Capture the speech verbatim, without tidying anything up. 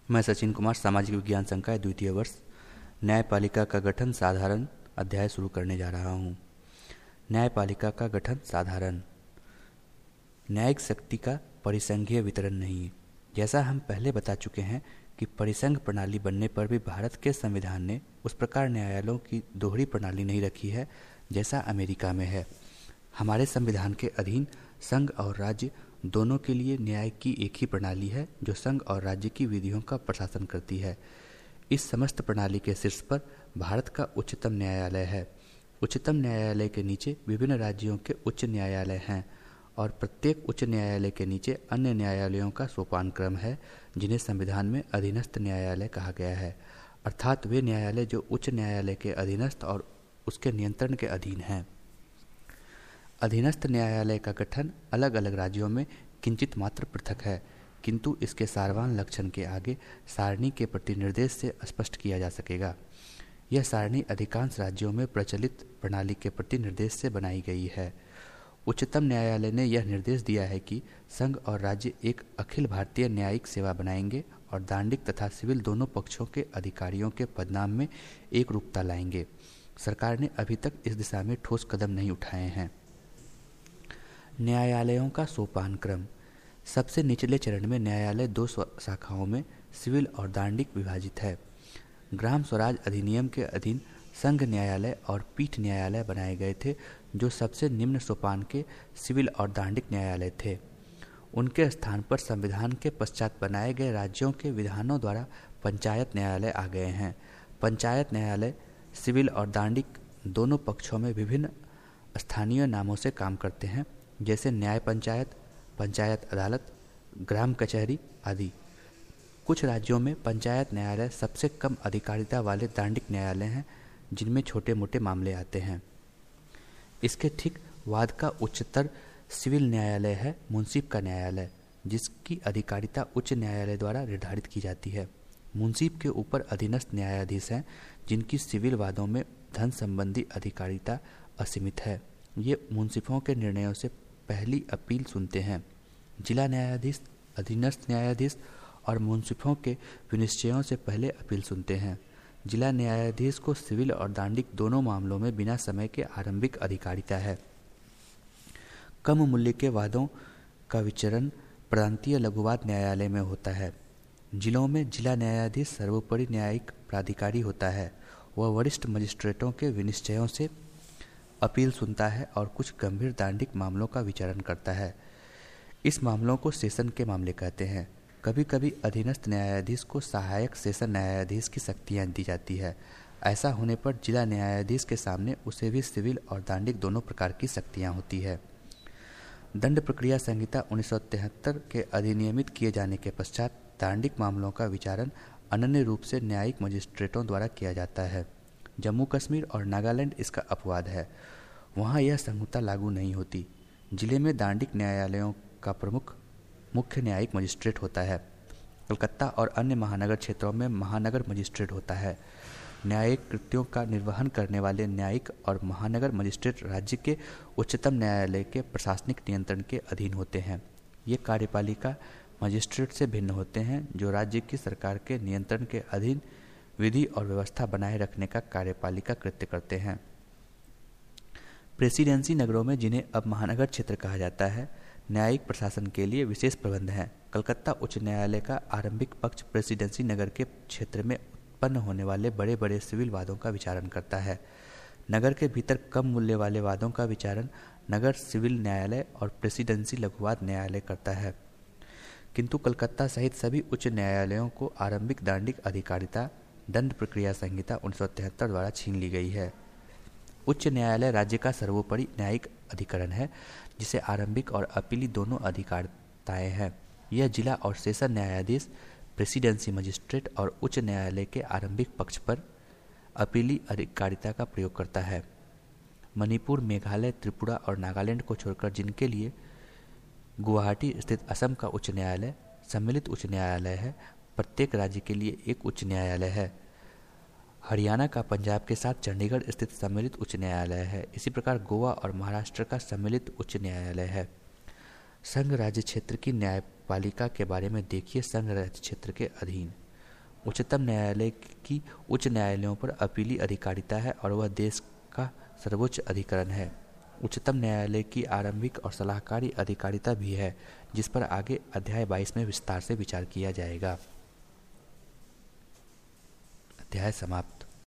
मैं सचिन कुमार, सामाजिक विज्ञान संकाय द्वितीय वर्ष, न्यायपालिका का गठन साधारण अध्याय शुरू करने जा रहा हूँ। न्यायपालिका का गठन साधारण। न्यायिक शक्ति का परिसंघीय वितरण नहीं। जैसा हम पहले बता चुके हैं कि परिसंघ प्रणाली बनने पर भी भारत के संविधान ने उस प्रकार न्यायालयों की दोहरी प्रणाली नहीं रखी है जैसा अमेरिका में है। हमारे संविधान के अधीन संघ और राज्य दोनों के लिए न्याय की एक ही प्रणाली है जो संघ और राज्य की विधियों का प्रशासन करती है। इस समस्त प्रणाली के शीर्ष पर भारत का उच्चतम न्यायालय है। उच्चतम न्यायालय के नीचे विभिन्न राज्यों के उच्च न्यायालय हैं और प्रत्येक उच्च न्यायालय के नीचे अन्य न्यायालयों का सोपान क्रम है जिन्हें संविधान में अधीनस्थ न्यायालय कहा गया है, अर्थात वे न्यायालय जो उच्च न्यायालय के अधीनस्थ और उसके नियंत्रण के अधीन हैं। अधीनस्थ न्यायालय का गठन अलग अलग राज्यों में किंचित मात्र पृथक है, किंतु इसके सारवान लक्षण के आगे सारणी के प्रति निर्देश से स्पष्ट किया जा सकेगा। यह सारणी अधिकांश राज्यों में प्रचलित प्रणाली के प्रति निर्देश से बनाई गई है। उच्चतम न्यायालय ने यह निर्देश दिया है कि संघ और राज्य एक अखिल भारतीय न्यायिक सेवा बनाएंगे और दांडिक तथा सिविल दोनों पक्षों के अधिकारियों के पदनाम में एक रूपता लाएंगे। सरकार ने अभी तक इस दिशा में ठोस कदम नहीं उठाए हैं। न्यायालयों का सोपान क्रम। सबसे निचले चरण में न्यायालय दो शाखाओं में सिविल और दांडिक विभाजित है। ग्राम स्वराज अधिनियम के अधीन संघ न्यायालय और पीठ न्यायालय बनाए गए थे जो सबसे निम्न सोपान के सिविल और दांडिक न्यायालय थे। उनके स्थान पर संविधान के पश्चात बनाए गए राज्यों के विधानों द्वारा पंचायत न्यायालय आ गए हैं। पंचायत न्यायालय सिविल और दांडिक दोनों पक्षों में विभिन्न स्थानीय नामों से काम करते हैं, जैसे न्याय पंचायत, पंचायत अदालत, ग्राम कचहरी आदि। कुछ राज्यों में पंचायत न्यायालय सबसे कम अधिकारिता वाले दांडिक न्यायालय हैं जिनमें छोटे मोटे मामले आते हैं। इसके ठीक बाद का उच्चतर सिविल न्यायालय है मुंसिफ का न्यायालय, जिसकी अधिकारिता उच्च न्यायालय द्वारा निर्धारित की जाती है। मुंसिफ के ऊपर अधीनस्थ न्यायाधीश हैं जिनकी सिविल वादों में धन संबंधी अधिकारिता असीमित है। ये मुंसिफों के निर्णयों से पहली अपील सुनते हैं। जिला न्यायाधीश अधीनस्थ न्यायाधीश और मुंसिफों के विनिश्चयों से पहले अपील सुनते हैं। जिला न्यायाधीश को सिविल और दांडिक दोनों मामलों में बिना समय के आरंभिक अधिकारिता है। कम मूल्य के वादों का विचरण प्रांतीय लघुवाद न्यायालय में होता है। जिलों में जिला न्यायाधीश सर्वोपरि न्यायिक प्राधिकारी होता है। वह वरिष्ठ मजिस्ट्रेटों के विनिश्चयों से अपील सुनता है और कुछ गंभीर दांडिक मामलों का विचारण करता है। इस मामलों को सेशन के मामले कहते हैं। कभी कभी अधीनस्थ न्यायाधीश को सहायक सेशन न्यायाधीश की शक्तियां दी जाती है। ऐसा होने पर जिला न्यायाधीश के सामने उसे भी सिविल और दांडिक दोनों प्रकार की शक्तियां होती है। दंड प्रक्रिया संहिता उन्नीस सौ तिहत्तर के अधिनियमित किए जाने के पश्चात दांडिक मामलों का विचारण अनन्य रूप से न्यायिक मजिस्ट्रेटों द्वारा किया जाता है। जम्मू कश्मीर और नागालैंड इसका अपवाद है, वहाँ यह संहिता लागू नहीं होती। जिले में दांडिक न्यायालयों का प्रमुख मुख्य न्यायिक मजिस्ट्रेट होता है। कलकत्ता और अन्य महानगर क्षेत्रों में महानगर मजिस्ट्रेट होता है। न्यायिक कृत्यों का निर्वहन करने वाले न्यायिक और महानगर मजिस्ट्रेट राज्य के उच्चतम न्यायालय के प्रशासनिक नियंत्रण के अधीन होते हैं। ये कार्यपालिका मजिस्ट्रेट से भिन्न होते हैं जो राज्य की सरकार के नियंत्रण के अधीन विधि और व्यवस्था बनाए रखने का कार्यपालिका कृत्य करते हैं। प्रेसिडेंसी नगरों में, जिन्हें अब महानगर क्षेत्र कहा जाता है, न्यायिक प्रशासन के लिए विशेष प्रबंध हैं। कलकत्ता उच्च न्यायालय का आरंभिक पक्ष प्रेसिडेंसी नगर के क्षेत्र में उत्पन्न होने वाले बड़े बड़े सिविल वादों का विचारण करता है। नगर के भीतर कम मूल्य वाले वादों का विचारण नगर सिविल न्यायालय और प्रेसिडेंसी लघुवाद न्यायालय करता है। किंतु कलकत्ता सहित सभी उच्च न्यायालयों को आरंभिक दांडिक अधिकारिता दंड प्रक्रिया संहिता उन्नीस सौ तिहत्तर द्वारा छीन ली गई है। उच्च न्यायालय राज्य का सर्वोपरि न्यायिक अधिकरण है जिसे आरंभिक और अपीली दोनों अधिकारिताएं हैं। यह जिला और सेशन न्यायाधीश, प्रेसिडेंसी मजिस्ट्रेट और उच्च न्यायालय के आरंभिक पक्ष पर अपीली अधिकारिता का प्रयोग करता है। मणिपुर, मेघालय, त्रिपुरा और नागालैंड को छोड़कर, जिनके लिए गुवाहाटी स्थित असम का उच्च न्यायालय सम्मिलित उच्च न्यायालय है, प्रत्येक राज्य के लिए एक उच्च न्यायालय है। हरियाणा का पंजाब के साथ चंडीगढ़ स्थित सम्मिलित उच्च न्यायालय है। इसी प्रकार गोवा और महाराष्ट्र का सम्मिलित उच्च न्यायालय है। संघ राज्य क्षेत्र की न्यायपालिका के बारे में देखिए संघ राज्य क्षेत्र के अधीन। उच्चतम न्यायालय की उच्च न्यायालयों पर अपीली अधिकारिता है और वह देश का सर्वोच्च अधिकरण है। उच्चतम न्यायालय की आरंभिक और सलाहकारी अधिकारिता भी है, जिस पर आगे अध्याय बाईस में विस्तार से विचार किया जाएगा। अध्याय समाप्त।